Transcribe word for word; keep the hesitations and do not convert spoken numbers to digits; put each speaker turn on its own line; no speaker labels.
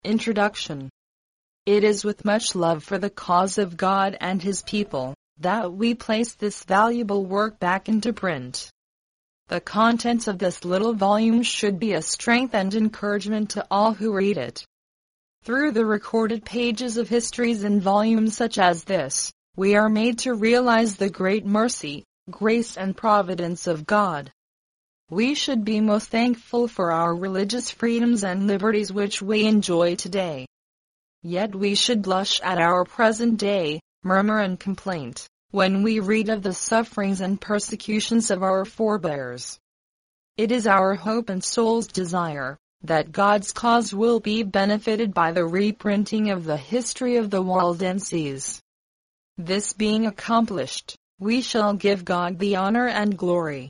Introduction. It is with much love for the cause of God and His people that we place this valuable work back into print. The contents of this little volume should be a strength and encouragement to all who read it. Through the recorded pages of histories in volumes such as this, we are made to realize the great mercy, grace and providence of God. We should be most thankful for our religious freedoms and liberties which we enjoy today. Yet we should blush at our present day, murmur and complaint, when we read of the sufferings and persecutions of our forebears. It is our hope and soul's desire that God's cause will be benefited by the reprinting of the history of the Waldenses. This being accomplished, we shall give God the honor and glory.